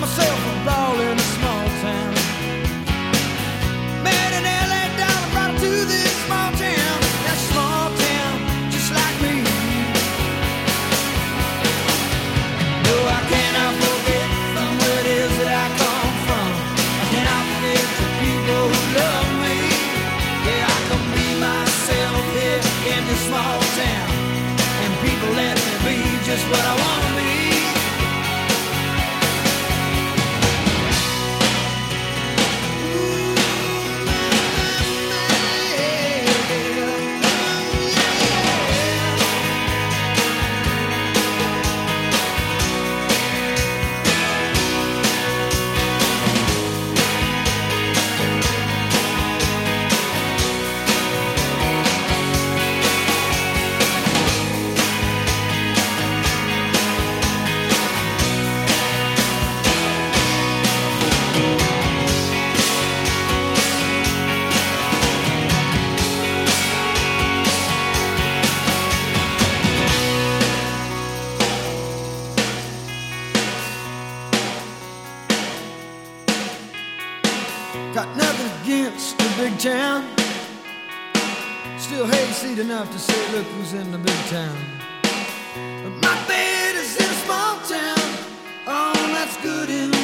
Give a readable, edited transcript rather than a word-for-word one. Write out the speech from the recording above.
myself a ball in a small town. Met an LA dollar, brought her to this small town. That small town, just like me. No, I cannot forget from where it is that I come from. I cannot forget the people who love me. Yeah, I can be myself here in this small town, and people let me be just what I want to be. Got nothing against the big town. Still hayseed enough to say, look who's in the big town. But my bed is in a small town. Oh, that's good enough.